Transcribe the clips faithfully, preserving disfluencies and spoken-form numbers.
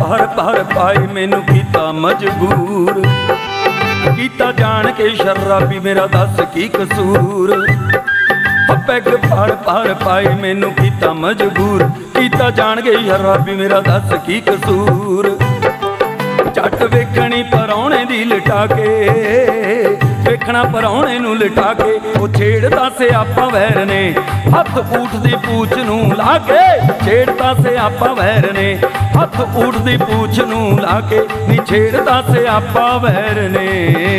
भार भार पाए मैनू कीता मजबूर, कीता जान के शराबी मेरा दस की कसूर। पैग भार भार पाए मैनू कीता मजबूर, कीता जान के शराबी मेरा दस की कसूर। झट वेखणी परौणे दी लिटा के, वेखना परौणे नू लिटा के, ओ छेड़दा सियापा वैर ने हथ ऊठ दी पूछ नू ला के। छेड़दा सियापा वैर ने हथ ऊठ दी पूछ नू ला के, नी छेड़दा सियापा वैर ने।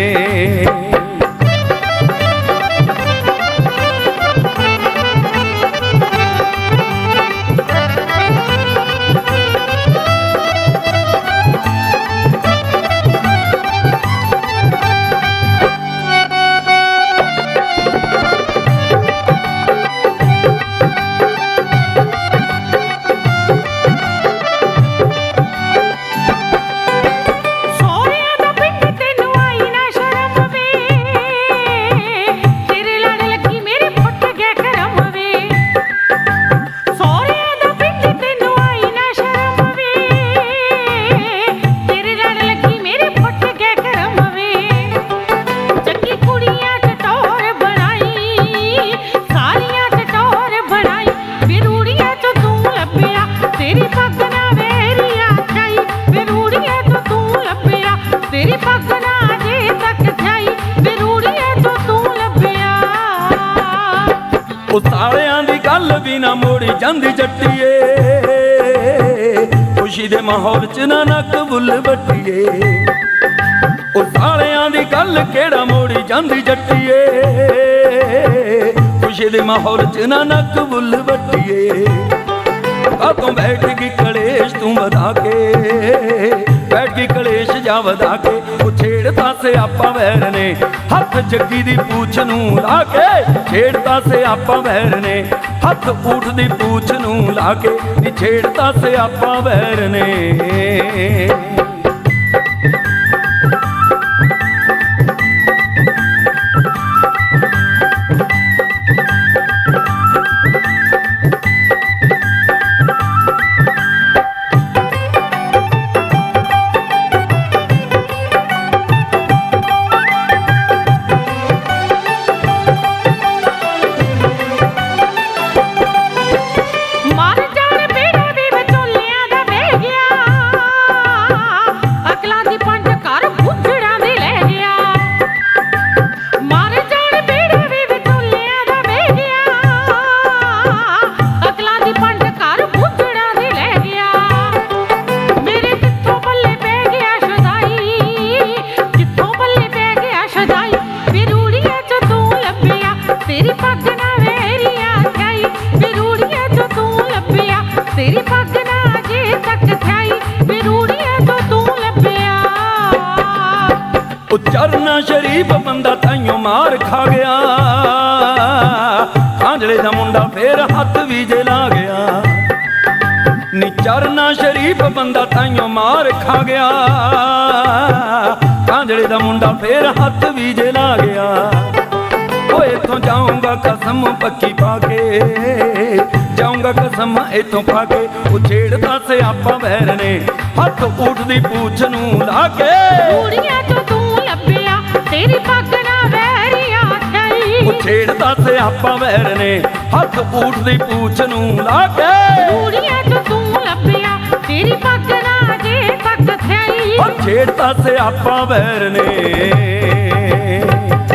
सालियां दी गल भी ना मोड़ी जांदी जट्टीए, खुशी दे माहौल च ना नक बुल बट्टीए। ओ सालियां दी गल केड़ा मोड़ी जांदी जट्टीए, खुशी दे माहौल च ना नक बुल बट्टीए। कातों बैठ गई कलेश तू वधा के, बैठ गई कलेश जा वधा के, ओ छेड़दा सियापा वैर ने हथ जग्गी दी पूछ नू ला के। छेड़दा सियापा वैर ने हथ ऊठ दी पूछ नू ला के, नी छेड़दा सियापा वैर ने। चरना शरीफ बंदा ताइयों मार खा गया, कांजले दा मुंडा फिर हथ भी जे ला गया। नी चरना शरीफ बंदा ताइयों मार खा गया, कांजले दा मुंडा फिर हथ भी जे ला गया। ओ इथों जाऊंगा कसम पक्की पाके, जाऊंगा कसम इथों पाके। ओ छेड़दा सियापा वैर ने हथ ऊठ दी पूछ नू ला के। तेरी पग ना वैरिया छई, ओ छेड़दा सियापा वैर ने हथ ऊठ दी पूछ नू ला के। दूरियां तो तू लभया तेरी पग ना जे तक छई, ओ छेड़दा सियापा वैर ने।